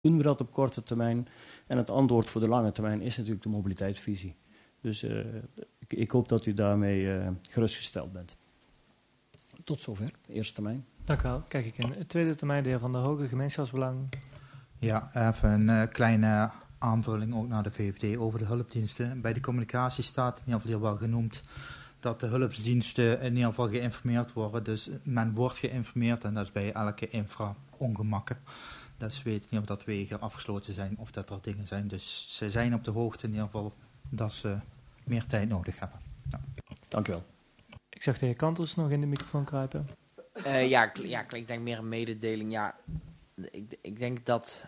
Doen we dat op korte termijn? En het antwoord voor de lange termijn is natuurlijk de mobiliteitsvisie. Dus ik hoop dat u daarmee gerustgesteld bent. Tot zover, de eerste termijn. Dank u wel. Kijk ik in. Het tweede termijn, de heer Van der Hoge, gemeenschapsbelang. Ja, even een kleine aanvulling ook naar de VVD over de hulpdiensten. Bij de communicatie staat in ieder geval hier wel genoemd dat de hulpdiensten in ieder geval geïnformeerd worden. Dus men wordt geïnformeerd en dat is bij elke infra-ongemakken. Dus weet niet of dat wegen afgesloten zijn of dat er dingen zijn. Dus ze zijn op de hoogte in ieder geval dat ze meer tijd nodig hebben. Ja. Dank u wel. Ik zag de heer Kanters nog in de microfoon kruipen. Ik denk meer een mededeling. Ja, ik denk dat...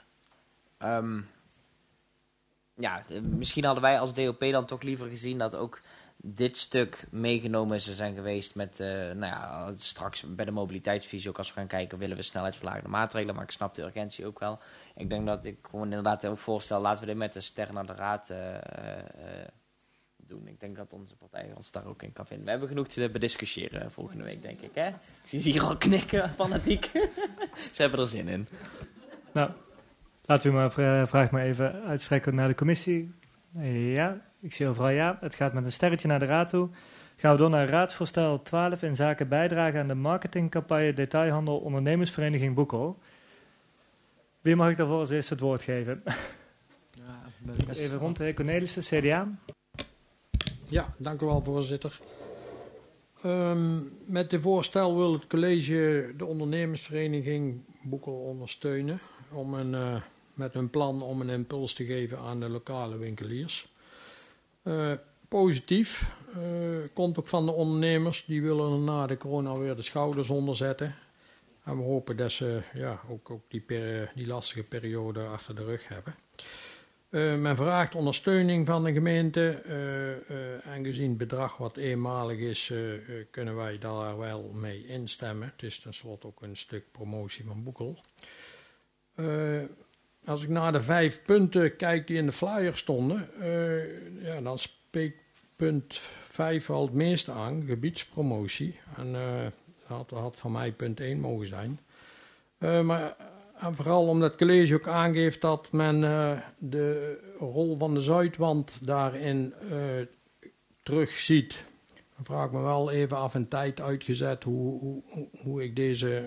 misschien hadden wij als DOP dan toch liever gezien dat ook dit stuk meegenomen zou zijn geweest met, straks bij de mobiliteitsvisie ook als we gaan kijken, willen we snelheidsverlagende maatregelen, maar ik snap de urgentie ook wel. Ik denk dat ik gewoon inderdaad ook voorstel, laten we dit met de ster naar de raad doen. Ik denk dat onze partij ons daar ook in kan vinden. We hebben genoeg te bediscussiëren volgende week, denk ik. Hè? Ik zie ze hier al knikken, fanatiek. Ze hebben er zin in. Nou, laten we maar vraag maar even uitstrekken naar de commissie. Ja, ik zie overal ja. Het gaat met een sterretje naar de raad toe. Gaan we door naar raadsvoorstel 12 in zaken bijdrage aan de marketingcampagne Detailhandel Ondernemersvereniging Boekel. Wie mag ik daarvoor als eerste het woord geven? Even rond, de heer Cornelissen, CDA. Ja, dank u wel, voorzitter. Met dit voorstel wil het college de ondernemersvereniging Boekel ondersteunen met hun plan om een impuls te geven aan de lokale winkeliers. Positief. Komt ook van de ondernemers. Die willen er na de corona weer de schouders onder zetten. En we hopen dat ze ook die lastige periode achter de rug hebben. Men vraagt ondersteuning van de gemeente. En gezien het bedrag wat eenmalig is, kunnen wij daar wel mee instemmen. Het is tenslotte ook een stuk promotie van Boekel. Als ik naar de 5 punten kijk die in de flyer stonden, dan spreekt punt 5 al het meeste aan, gebiedspromotie. En dat had van mij punt 1 mogen zijn. En vooral omdat het college ook aangeeft dat men de rol van de Zuidwand daarin terugziet. Dan vraag ik me wel even af en tijd uitgezet hoe ik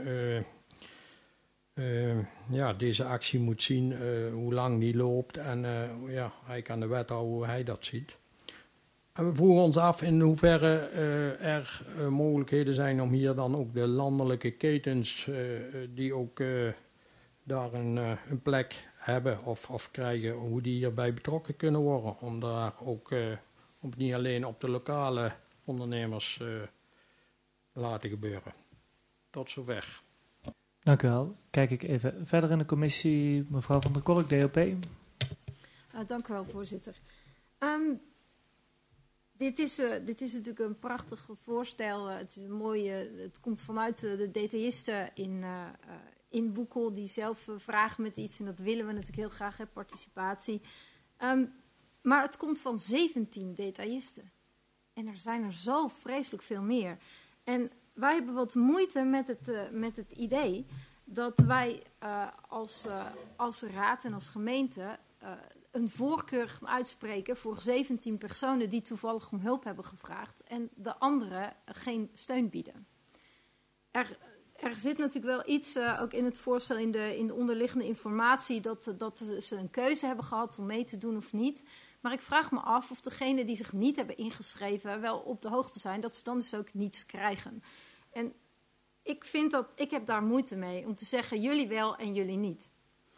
deze actie moet zien, hoe lang die loopt en eigenlijk aan de wethouder hoe hij dat ziet. En we vroegen ons af in hoeverre er mogelijkheden zijn om hier dan ook de landelijke ketens die ook daar een plek hebben of krijgen, hoe die hierbij betrokken kunnen worden. Om daar ook om niet alleen op de lokale ondernemers te laten gebeuren. Tot zover. Dank u wel. Kijk ik even verder in de commissie. Mevrouw van der Kolk, DOP. Dank u wel, voorzitter. Dit is natuurlijk een prachtig voorstel. Het is een mooie. Het komt vanuit de detailisten in Boekel die zelf vragen met iets. En dat willen we natuurlijk heel graag, hè, participatie. Maar het komt van 17 detailisten. En er zijn er zo vreselijk veel meer. En wij hebben wat moeite met het idee dat wij als raad en als gemeente een voorkeur gaan uitspreken voor 17 personen die toevallig om hulp hebben gevraagd en de anderen geen steun bieden. Er zit natuurlijk wel iets, ook in het voorstel, in de onderliggende informatie, dat ze een keuze hebben gehad om mee te doen of niet. Maar ik vraag me af of degenen die zich niet hebben ingeschreven wel op de hoogte zijn, dat ze dan dus ook niets krijgen. En ik heb daar moeite mee om te zeggen jullie wel en jullie niet.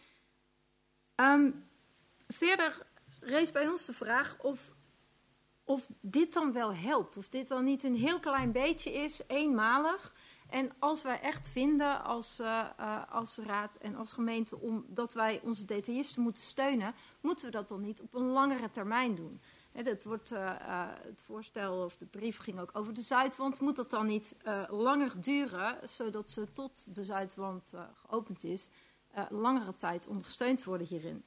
Verder rees bij ons de vraag of dit dan wel helpt. Of dit dan niet een heel klein beetje is, eenmalig. En als wij echt vinden als raad en als gemeente dat wij onze detailisten moeten steunen, moeten we dat dan niet op een langere termijn doen. Het voorstel of de brief ging ook over de Zuidwand. Moet dat dan niet langer duren, zodat ze tot de Zuidwand geopend is, langere tijd ondersteund worden hierin?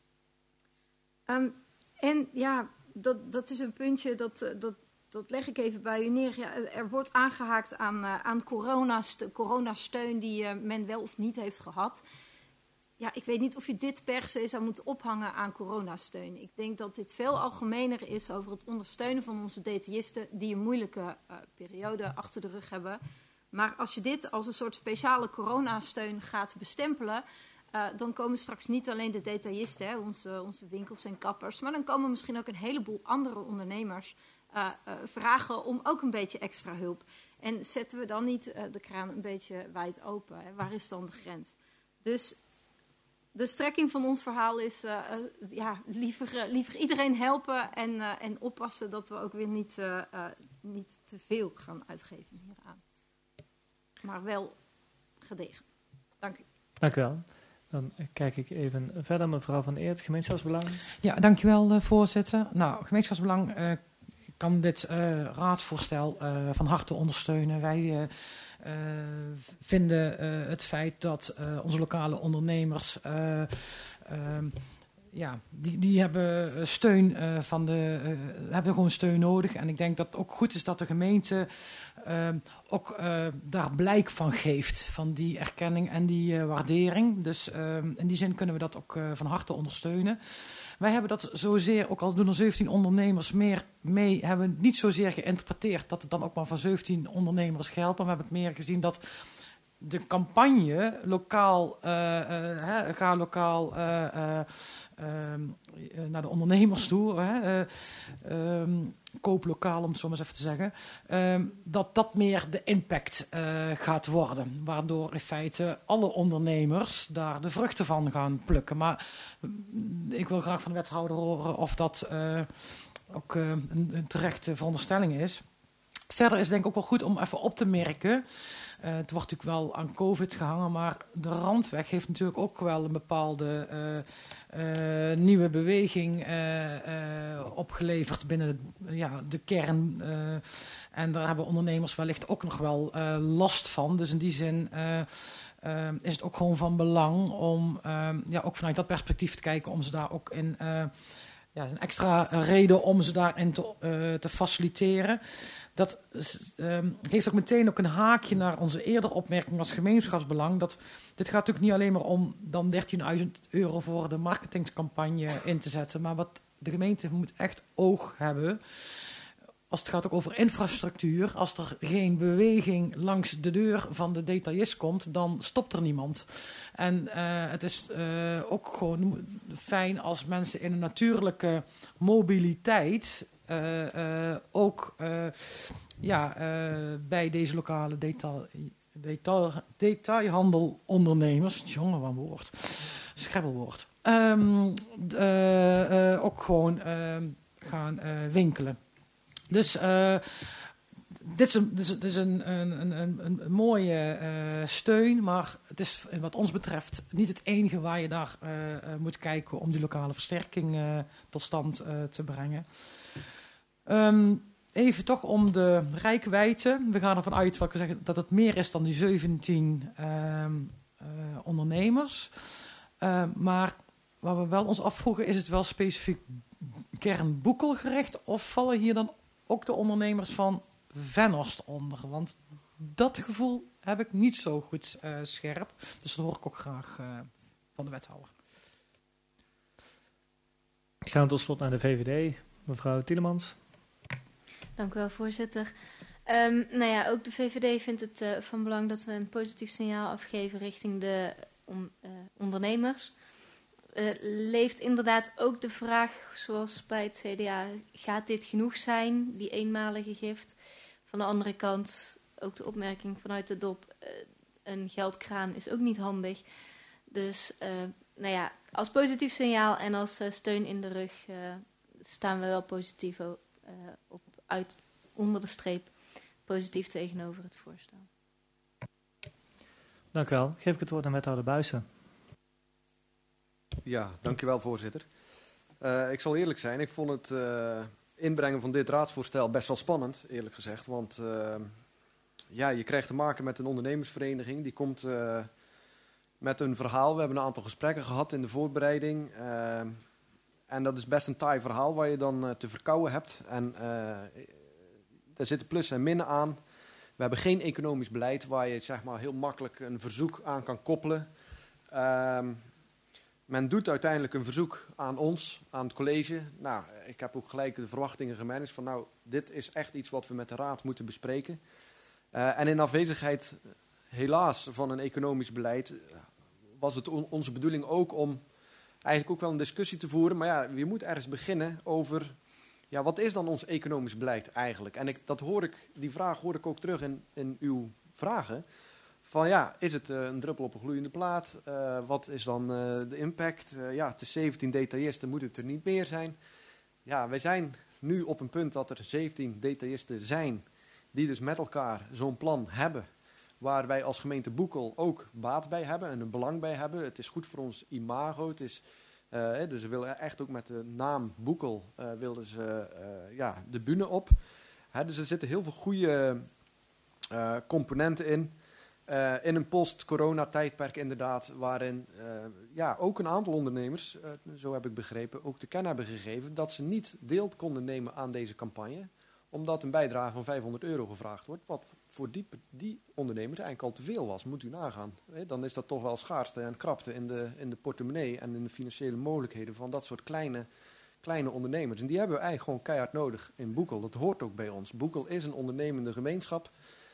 En ja, dat is een puntje dat leg ik even bij u neer. Ja, er wordt aangehaakt aan coronasteun die men wel of niet heeft gehad. ik weet niet of je dit per se zou moeten ophangen aan coronasteun. Ik denk dat dit veel algemener is over het ondersteunen van onze detailisten die een moeilijke periode achter de rug hebben. Maar als je dit als een soort speciale coronasteun gaat bestempelen, dan komen straks niet alleen de detailisten, onze winkels en kappers, maar dan komen misschien ook een heleboel andere ondernemers vragen om ook een beetje extra hulp. En zetten we dan niet de kraan een beetje wijd open? Hè? Waar is dan de grens? Dus de strekking van ons verhaal is liever iedereen helpen en oppassen dat we ook weer niet te veel gaan uitgeven hieraan. Maar wel gedegen. Dank u. Dank u wel. Dan kijk ik even verder, mevrouw Van Eert, gemeenschapsbelang. Ja, dankjewel voorzitter. Nou, gemeenschapsbelang kan dit raadsvoorstel van harte ondersteunen. Wij vinden het feit dat onze lokale ondernemers die hebben steun hebben gewoon steun nodig. En ik denk dat het ook goed is dat de gemeente daar blijk van geeft, van die erkenning en die waardering. Dus in die zin kunnen we dat ook van harte ondersteunen. Wij hebben dat zozeer, ook al doen er 17 ondernemers meer mee, hebben we niet zozeer geïnterpreteerd dat het dan ook maar van 17 ondernemers geldt. Maar we hebben het meer gezien dat de campagne lokaal, ga lokaal naar de ondernemers toe, koop lokaal om het zo maar eens even te zeggen, dat meer de impact gaat worden. Waardoor in feite alle ondernemers daar de vruchten van gaan plukken. Maar ik wil graag van de wethouder horen of dat ook een terechte veronderstelling is. Verder is het denk ik ook wel goed om even op te merken. Het wordt natuurlijk wel aan COVID gehangen, maar de Randweg heeft natuurlijk ook wel een bepaalde nieuwe beweging opgeleverd binnen de kern. En daar hebben ondernemers wellicht ook nog wel last van. Dus in die zin is het ook gewoon van belang om ook vanuit dat perspectief te kijken om ze daar ook in een extra reden om ze daarin te faciliteren. Dat geeft ook meteen ook een haakje naar onze eerdere opmerking als gemeenschapsbelang. Dit gaat natuurlijk niet alleen maar om dan €13.000 voor de marketingcampagne in te zetten. Maar wat de gemeente moet echt oog hebben. Als het gaat ook over infrastructuur. Als er geen beweging langs de deur van de detailist komt, dan stopt er niemand. En het is ook gewoon fijn als mensen in een natuurlijke mobiliteit bij deze lokale detailhandelondernemers, jongen, wat een woord, schrebbelwoord, ook gewoon gaan winkelen. Dus dit is een mooie steun, maar het is wat ons betreft niet het enige waar je naar moet kijken om die lokale versterking tot stand te brengen. Even toch om de reikwijdte. We gaan ervan uit dat het meer is dan die 17 ondernemers. Maar waar we wel ons afvroegen, is het wel specifiek kern Boekel gericht of vallen hier dan ook de ondernemers van Venhorst onder? Want dat gevoel heb ik niet zo goed scherp. Dus dat hoor ik ook graag van de wethouder. Ik ga tot slot naar de VVD. Mevrouw Tielemans. Dank u wel, voorzitter. Ook de VVD vindt het van belang dat we een positief signaal afgeven richting de ondernemers. Leeft inderdaad ook de vraag, zoals bij het CDA, gaat dit genoeg zijn, die eenmalige gift? Van de andere kant ook de opmerking vanuit de DOP, een geldkraan is ook niet handig. Dus als positief signaal en als steun in de rug staan we wel positief onder de streep positief tegenover het voorstel. Dank u wel. Geef ik het woord aan wethouder Buijsen. Ja, dankjewel voorzitter. Ik zal eerlijk zijn, ik vond het inbrengen van dit raadsvoorstel best wel spannend, eerlijk gezegd. Want je krijgt te maken met een ondernemersvereniging, die komt met een verhaal. We hebben een aantal gesprekken gehad in de voorbereiding. En dat is best een taai verhaal waar je dan te verkouwen hebt. En daar zitten plussen en minnen aan. We hebben geen economisch beleid waar je zeg maar heel makkelijk een verzoek aan kan koppelen. men doet uiteindelijk een verzoek aan ons, aan het college. Nou, ik heb ook gelijk de verwachtingen gemanaged van nou, dit is echt iets wat we met de raad moeten bespreken. En in afwezigheid helaas van een economisch beleid was het onze bedoeling ook om eigenlijk ook wel een discussie te voeren. Maar ja, je moet ergens beginnen over, ja, wat is dan ons economisch beleid eigenlijk? En die vraag hoor ik ook terug in uw vragen. Van ja, is het een druppel op een gloeiende plaat? Wat is dan de impact? Ja, het is 17 detailisten, moet het er niet meer zijn? Ja, wij zijn nu op een punt dat er 17 detailisten zijn die dus met elkaar zo'n plan hebben, waar wij als gemeente Boekel ook baat bij hebben en een belang bij hebben. Het is goed voor ons imago. Het is, dus we willen echt ook met de naam Boekel wilden ze de bühne op. Dus er zitten heel veel goede componenten in. In een post-corona-tijdperk inderdaad, waarin ook een aantal ondernemers, zo heb ik begrepen, ook te kennen hebben gegeven dat ze niet deel konden nemen aan deze campagne, omdat een bijdrage van €500 gevraagd wordt, wat voor die ondernemers eigenlijk al te veel was. Moet u nagaan. Dan is dat toch wel schaarste en krapte in de portemonnee en in de financiële mogelijkheden van dat soort kleine ondernemers. En die hebben we eigenlijk gewoon keihard nodig in Boekel. Dat hoort ook bij ons. Boekel is een ondernemende gemeenschap.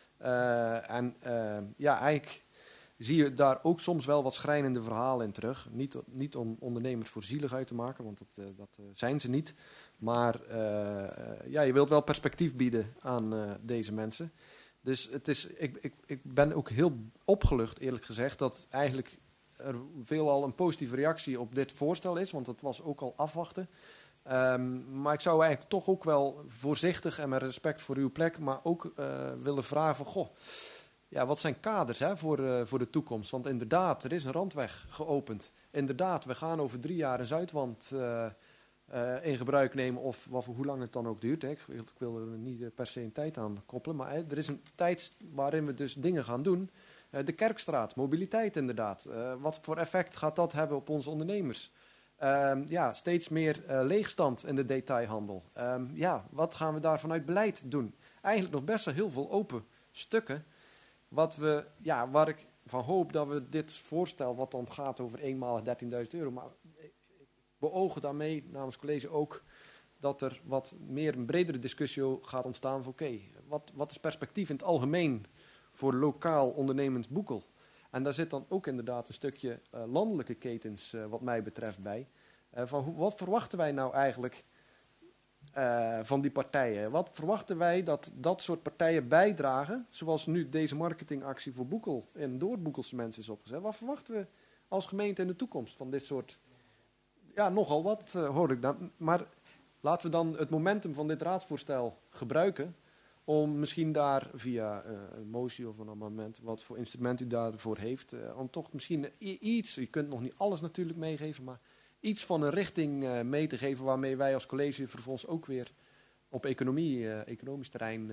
Eigenlijk zie je daar ook soms wel wat schrijnende verhalen in terug. Niet om ondernemers voor zielig uit te maken, want dat zijn ze niet. Maar je wilt wel perspectief bieden aan deze mensen. Dus ik ben ook heel opgelucht, eerlijk gezegd, dat eigenlijk er veelal een positieve reactie op dit voorstel is. Want dat was ook al afwachten. Maar ik zou eigenlijk toch ook wel voorzichtig en met respect voor uw plek, maar ook willen vragen van, wat zijn kaders voor de toekomst? Want inderdaad, er is een randweg geopend. Inderdaad, we gaan over 3 jaar een Zuidwand in gebruik nemen, of hoe lang het dan ook duurt. Hè. Ik wil er niet per se een tijd aan koppelen, maar er is een tijd waarin we dus dingen gaan doen. De Kerkstraat, mobiliteit inderdaad. Wat voor effect gaat dat hebben op onze ondernemers? Steeds meer leegstand in de detailhandel. Wat gaan we daar vanuit beleid doen? Eigenlijk nog best wel heel veel open stukken. Waar ik van hoop dat we dit voorstel, wat dan gaat over eenmalig €13.000, maar ik beogen daarmee namens het college ook dat er wat meer een bredere discussie gaat ontstaan van wat is perspectief in het algemeen voor lokaal ondernemend Boekel? En daar zit dan ook inderdaad een stukje landelijke ketens wat mij betreft bij. Wat verwachten wij nou eigenlijk van die partijen? Wat verwachten wij dat soort partijen bijdragen? Zoals nu deze marketingactie voor Boekel en door Boekelse mensen is opgezet. Wat verwachten we als gemeente in de toekomst van dit soort... Ja, nogal wat hoor ik dan. Maar laten we dan het momentum van dit raadsvoorstel gebruiken om misschien daar via een motie of een amendement, wat voor instrument u daarvoor heeft, om toch misschien iets, u kunt nog niet alles natuurlijk meegeven, maar iets van een richting mee te geven waarmee wij als college vervolgens ook weer op economisch terrein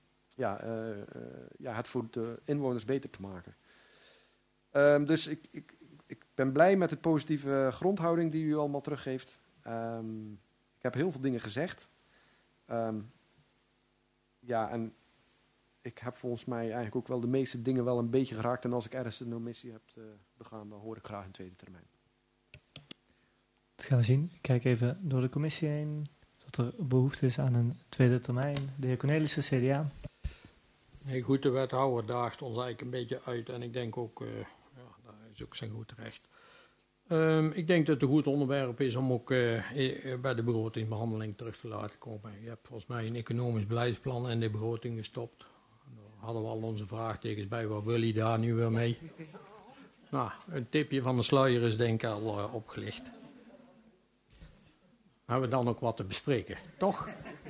het voor de inwoners beter te maken. Dus ik ben blij met de positieve grondhouding die u allemaal teruggeeft. Ik heb heel veel dingen gezegd. En ik heb volgens mij eigenlijk ook wel de meeste dingen wel een beetje geraakt. En als ik ergens een omissie heb begaan, dan hoor ik graag een tweede termijn. Dat gaan we zien. Ik kijk even door de commissie heen. Dat er behoefte is aan een tweede termijn. De heer Cornelissen, CDA. Nee, goed, de wethouder daagt ons eigenlijk een beetje uit. En ik denk ook, daar is ook zijn goed recht. Ik denk dat het een goed onderwerp is om ook bij de begrotingsbehandeling terug te laten komen. Je hebt volgens mij een economisch beleidsplan en de begroting gestopt. Daar hadden we al onze vraagtekens bij. Wat wil je daar nu weer mee? Nou, een tipje van de sluier is denk ik al opgelicht. Hebben we dan ook wat te bespreken, toch?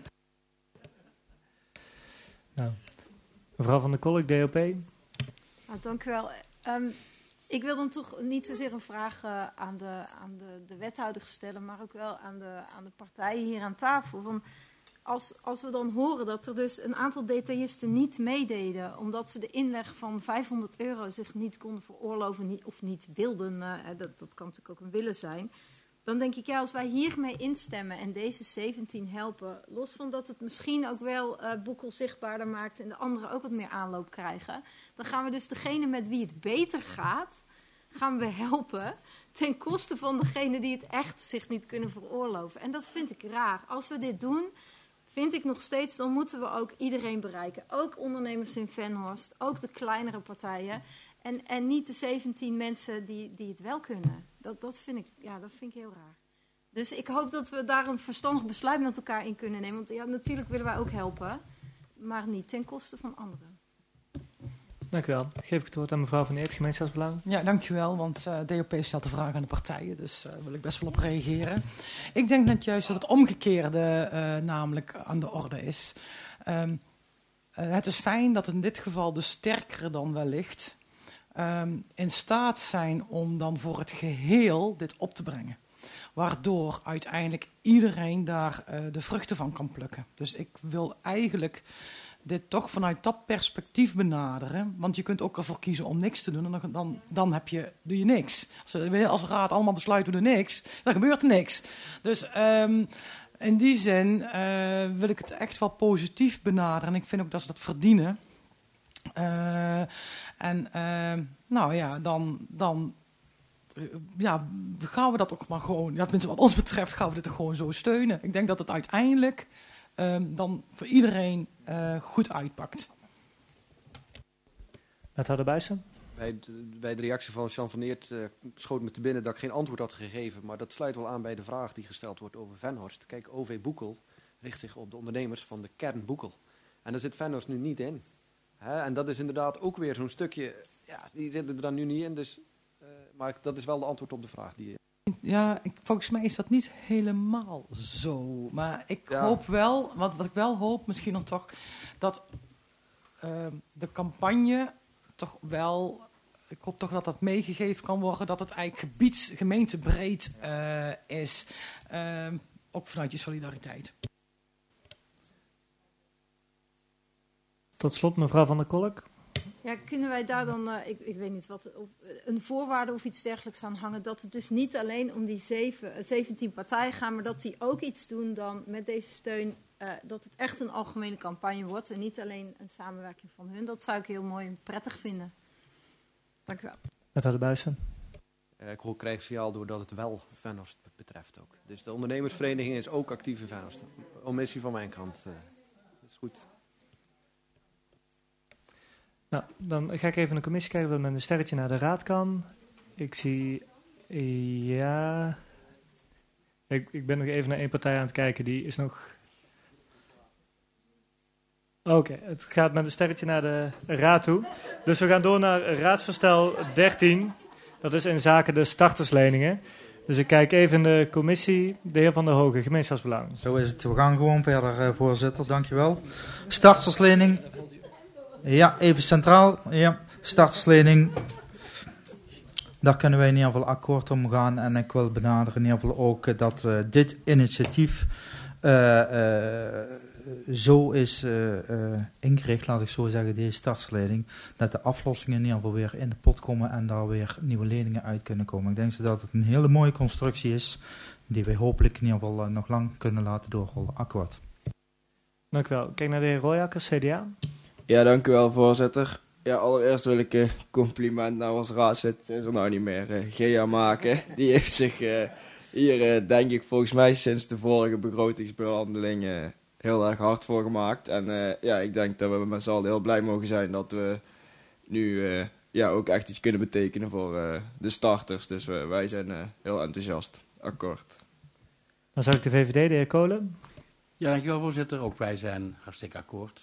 Nou, mevrouw van der Kolk, DOP. Dank u wel. Ik wil dan toch niet zozeer een vraag aan de wethouder stellen, maar ook wel aan de partijen hier aan tafel. Van als we dan horen dat er dus een aantal detailisten niet meededen, omdat ze de inleg van €500 zich niet konden veroorloven of niet wilden, dat kan natuurlijk ook een willen zijn. Dan denk ik, als wij hiermee instemmen en deze 17 helpen, los van dat het misschien ook wel Boekel zichtbaarder maakt en de anderen ook wat meer aanloop krijgen, dan gaan we dus degene met wie het beter gaat, gaan we helpen ten koste van degene die het echt zich niet kunnen veroorloven. En dat vind ik raar. Als we dit doen, vind ik nog steeds, dan moeten we ook iedereen bereiken. Ook ondernemers in Venhorst, ook de kleinere partijen. En niet de 17 mensen die het wel kunnen. Dat vind ik heel raar. Dus ik hoop dat we daar een verstandig besluit met elkaar in kunnen nemen. Want ja, natuurlijk willen wij ook helpen, maar niet ten koste van anderen. Dank u wel. Geef ik het woord aan mevrouw Van Eert, gemeenschapsbelang. Ja, dankjewel, want DOP stelt de vraag aan de partijen, dus daar wil ik best wel op reageren. Ik denk net juist dat het omgekeerde namelijk aan de orde is. Het is fijn dat in dit geval de sterkere dan wellicht in staat zijn om dan voor het geheel dit op te brengen. Waardoor uiteindelijk iedereen daar de vruchten van kan plukken. Dus ik wil eigenlijk dit toch vanuit dat perspectief benaderen. Want je kunt ook ervoor kiezen om niks te doen en dan doe je niks. Als raad allemaal besluit, doe er niks, dan gebeurt er niks. Dus in die zin wil ik het echt wel positief benaderen. En ik vind ook dat ze dat verdienen. Dan gaan we dat ook maar gewoon, tenminste wat ons betreft, gaan we dit gewoon zo steunen. Ik denk dat het uiteindelijk dan voor iedereen goed uitpakt. Wethouder Buijsen? Bij de reactie van Jean van Eert schoot me te binnen dat ik geen antwoord had gegeven. Maar dat sluit wel aan bij de vraag die gesteld wordt over Venhorst. Kijk, OV Boekel richt zich op de ondernemers van de kern Boekel. En daar zit Venhorst nu niet in. En dat is inderdaad ook weer zo'n stukje, die zitten er dan nu niet in. Dus, maar dat is wel de antwoord op de vraag. Ja, volgens mij is dat niet helemaal zo. Maar ik hoop wel, wat ik wel hoop misschien dan toch, dat de campagne toch wel, ik hoop toch dat dat meegegeven kan worden, dat het eigenlijk gemeentebreed is. Ook vanuit je solidariteit. Tot slot, mevrouw Van der Kolk. Ja, kunnen wij daar dan, ik weet niet wat, een voorwaarde of iets dergelijks aan hangen, dat het dus niet alleen om die 17 partijen gaat, maar dat die ook iets doen dan met deze steun, dat het echt een algemene campagne wordt en niet alleen een samenwerking van hun. Dat zou ik heel mooi en prettig vinden. Dank u wel. Wethouder Buijsen. Ik hoor krijgssignaal doordat het wel Venhorst betreft ook. Dus de ondernemersvereniging is ook actief in Venhorst. Omissie van mijn kant. Dat is goed. Nou, dan ga ik even naar de commissie kijken of we met een sterretje naar de raad kan. Ik zie, ja... Ik ben nog even naar één partij aan het kijken, die is nog... Oké, het gaat met een sterretje naar de raad toe. Dus we gaan door naar raadsvoorstel 13. Dat is in zaken de startersleningen. Dus ik kijk even in de commissie, de heer Van der Hogen, gemeenschapsbelang. Zo is het. We gaan gewoon verder, voorzitter. Dankjewel. Starterslening. Ja, even centraal. Ja, starterslening. Daar kunnen wij in ieder geval akkoord om gaan. En ik wil benaderen in ieder geval ook dat dit initiatief zo is ingericht, laat ik zo zeggen, deze starterslening, dat de aflossingen in ieder geval weer in de pot komen en daar weer nieuwe leningen uit kunnen komen. Ik denk dat het een hele mooie constructie is, die wij hopelijk in ieder geval nog lang kunnen laten doorrollen. Akkoord. Dank u wel. Kijk naar de heer Royakkers, CDA. Ja, dank u wel, voorzitter. Ja, allereerst wil ik een compliment naar ons raadslid, sinds er nou niet meer, Gea maken. Die heeft zich hier, denk ik, volgens mij sinds de vorige begrotingsbehandeling heel erg hard voor gemaakt. En ik denk dat we met z'n allen heel blij mogen zijn dat we nu ook echt iets kunnen betekenen voor de starters. Dus wij zijn heel enthousiast. Akkoord. Dan zou ik de VVD, de heer Kolen. Ja, dankjewel, voorzitter. Ook wij zijn hartstikke akkoord.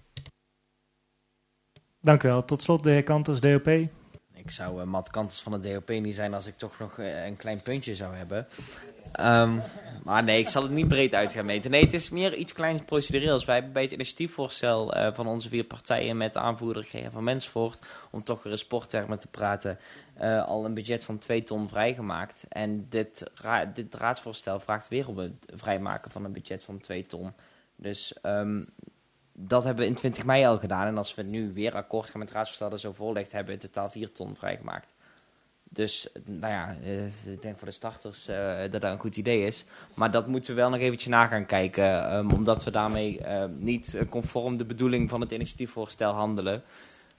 Dank u wel. Tot slot de heer Kanters, DOP. Ik zou Matt Kanters van de DOP niet zijn als ik toch nog een klein puntje zou hebben. Maar nee, ik zal het niet breed uit gaan meten. Nee, het is meer iets kleins procedureels. Wij hebben bij het initiatiefvoorstel van onze 4 partijen met de aanvoerder Gea van Mensvoort, om toch weer in sporttermen te praten, al een budget van 2 ton vrijgemaakt. En dit raadsvoorstel vraagt weer om het vrijmaken van een budget van 2 ton. Dus dat hebben we in 20 mei al gedaan. En als we nu weer akkoord gaan met het raadsvoorstel dat zo voorligt, hebben we in totaal 4 ton vrijgemaakt. Dus, ik denk voor de starters dat dat een goed idee is. Maar dat moeten we wel nog eventjes na gaan kijken. Omdat we daarmee niet conform de bedoeling van het initiatiefvoorstel handelen.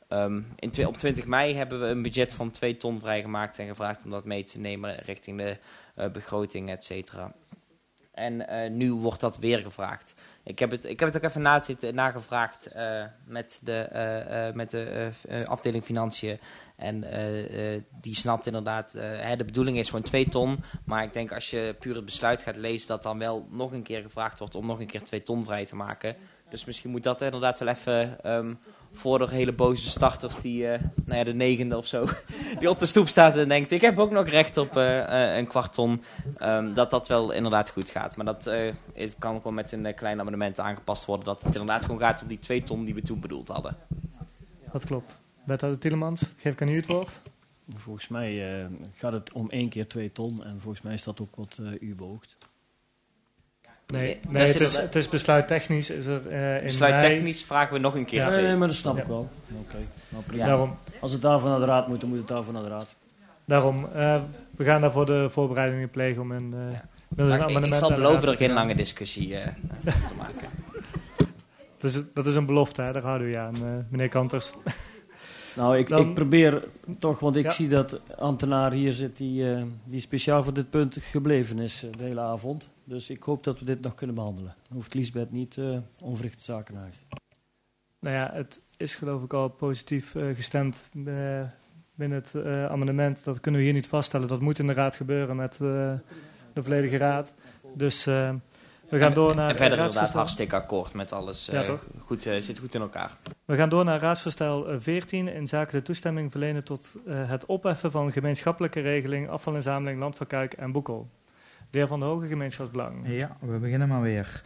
Op 20 mei hebben we een budget van 2 ton vrijgemaakt en gevraagd om dat mee te nemen richting de begroting, et cetera. En nu wordt dat weer gevraagd. Ik heb het ook even nagevraagd met de afdeling Financiën. En die snapt inderdaad, de bedoeling is gewoon 2 ton. Maar ik denk als je puur het besluit gaat lezen, dat dan wel nog een keer gevraagd wordt om nog een keer 2 ton vrij te maken. Dus misschien moet dat inderdaad wel even voor de hele boze starters die, de 9e of zo, die op de stoep staat en denkt, ik heb ook nog recht op een kwart ton, dat wel inderdaad goed gaat. Maar dat het kan gewoon met een klein amendement aangepast worden, dat het inderdaad gewoon gaat om die 2 ton die we toen bedoeld hadden. Dat klopt. Wethouder Tielemans, geef ik aan u het woord. Volgens mij gaat het om 1 keer 2 ton en volgens mij is dat ook wat u beoogt. Nee, het is besluittechnisch. Besluittechnisch vragen we nog een keer 2. Nee, maar dat snap ik wel. Oké. Nou, prima. Daarom, als het daarvoor naar de raad moet, dan moet het daarvoor naar de raad. Daarom, we gaan daarvoor de voorbereidingen plegen om een amendement... Ik zal beloven er geen lange discussie te maken. Dat is een belofte, hè? Daar houden we je aan, meneer Kanters. Nou, ik probeer toch, want ik zie dat ambtenaar hier zit die speciaal voor dit punt gebleven is de hele avond. Dus ik hoop dat we dit nog kunnen behandelen. Dan hoeft Liesbeth niet onverrichte zaken naar huis. Nou ja, het is geloof ik al positief gestemd binnen het amendement. Dat kunnen we hier niet vaststellen. Dat moet in de raad gebeuren met de volledige raad. Dus we gaan door naar... En verder inderdaad hartstikke akkoord met alles. Zit goed in elkaar. We gaan door naar raadsvoorstel 14 in zaken de toestemming verlenen tot het opheffen van gemeenschappelijke regeling afvalinzameling Landverkuik en Boekel. De heer Van der Hoge, gemeenschapsbelang. Ja, we beginnen maar weer.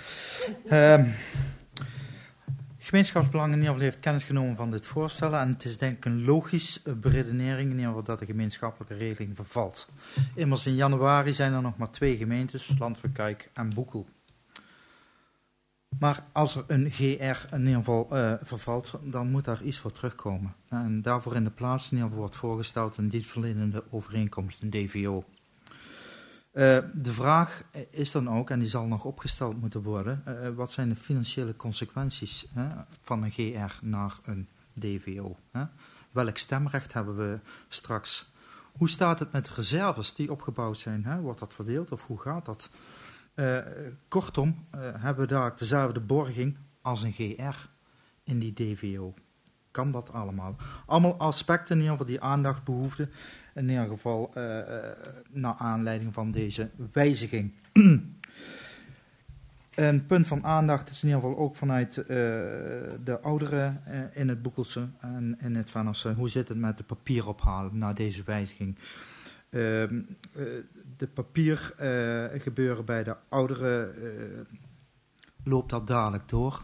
Gemeenschapsbelang in ieder geval heeft kennis genomen van dit voorstel en het is denk ik een logisch beredenering in ieder geval dat de gemeenschappelijke regeling vervalt. Immers in januari zijn er nog maar 2 gemeentes, Landverkuik en Boekel. Maar als er een GR in ieder geval vervalt, dan moet daar iets voor terugkomen. En daarvoor in de plaats in ieder geval wordt voorgesteld een dienstverlenende overeenkomst, een DVO. De vraag is dan ook, en die zal nog opgesteld moeten worden, wat zijn de financiële consequenties van een GR naar een DVO? Welk stemrecht hebben we straks? Hoe staat het met de reserves die opgebouwd zijn? Wordt dat verdeeld of hoe gaat dat? Kortom, hebben we daar dezelfde borging als een GR in die DVO. Kan dat allemaal? Allemaal aspecten in ieder geval die aandacht behoefden. In ieder geval naar aanleiding van deze wijziging. Een punt van aandacht is in ieder geval ook vanuit de ouderen in het Boekelse en in het Vennerse. Hoe zit het met de papierophalen na deze wijziging? De papiergebeuren bij de ouderen loopt dat dadelijk door.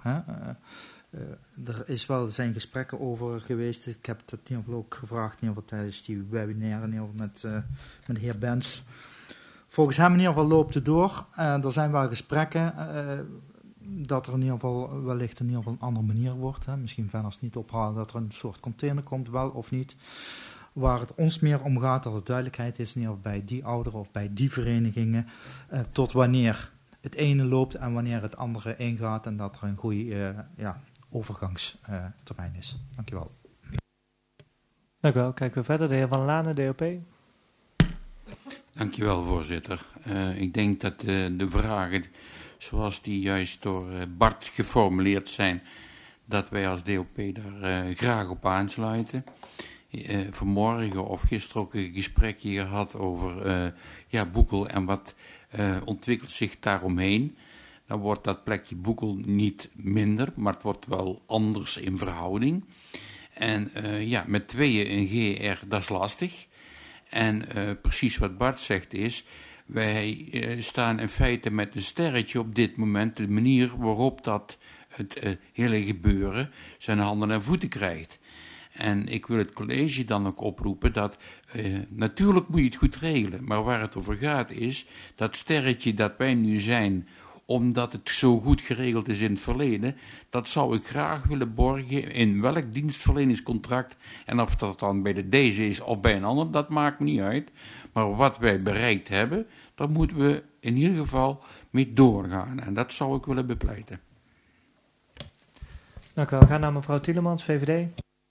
Er zijn gesprekken over geweest. Ik heb het in ieder geval ook gevraagd in ieder geval tijdens die webinar in ieder geval met de heer Bens. Volgens hem in ieder geval loopt het door. Er zijn wel gesprekken dat er in ieder geval wellicht in ieder geval een andere manier wordt. Misschien Venners niet ophalen dat er een soort container komt, wel of niet. Waar het ons meer om gaat, dat er duidelijkheid is in ieder geval bij die ouderen of bij die verenigingen tot wanneer het ene loopt en wanneer het andere ingaat en dat er een goede overgangstermijn is. Dankjewel. Dank u wel. Kijken we verder. De heer Van Lanen, DOP. Dankjewel, voorzitter. Ik denk dat de vragen zoals die juist door Bart geformuleerd zijn, dat wij als DOP daar graag op aansluiten. Vanmorgen of gisteren ook een gesprekje gehad over Boekel en wat ontwikkelt zich daaromheen. Dan wordt dat plekje Boekel niet minder, maar het wordt wel anders in verhouding. En met 2 een GR, dat is lastig. En precies wat Bart zegt is, wij staan in feite met een sterretje op dit moment, de manier waarop dat het hele gebeuren zijn handen en voeten krijgt. En ik wil het college dan ook oproepen dat natuurlijk moet je het goed regelen, maar waar het over gaat is dat sterretje dat wij nu zijn, omdat het zo goed geregeld is in het verleden, dat zou ik graag willen borgen in welk dienstverleningscontract. En of dat dan bij deze is of bij een ander, dat maakt me niet uit. Maar wat wij bereikt hebben, daar moeten we in ieder geval mee doorgaan. En dat zou ik willen bepleiten. Dank u wel. We gaan naar mevrouw Tielemans, VVD.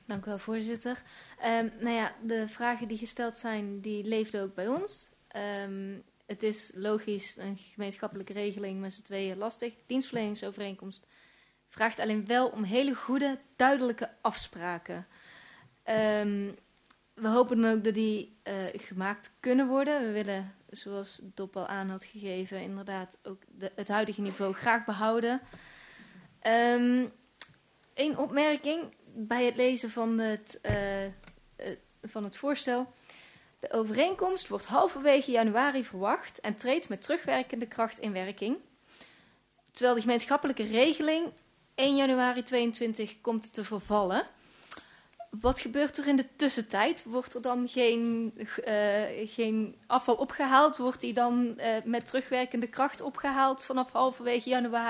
Dank u wel, voorzitter. De vragen die gesteld zijn, die leefden ook bij ons. Het is logisch, een gemeenschappelijke regeling met z'n tweeën lastig. Dienstverleningsovereenkomst vraagt alleen wel om hele goede, duidelijke afspraken. We hopen dan ook dat die gemaakt kunnen worden. We willen, zoals Dop al aan had gegeven, inderdaad ook het huidige niveau graag behouden. Eén opmerking bij het lezen van het voorstel. De overeenkomst wordt halverwege januari verwacht en treedt met terugwerkende kracht in werking. Terwijl de gemeenschappelijke regeling 1 januari 2022 komt te vervallen. Wat gebeurt er in de tussentijd? Wordt er dan geen afval opgehaald? Wordt die dan met terugwerkende kracht opgehaald vanaf halverwege januari?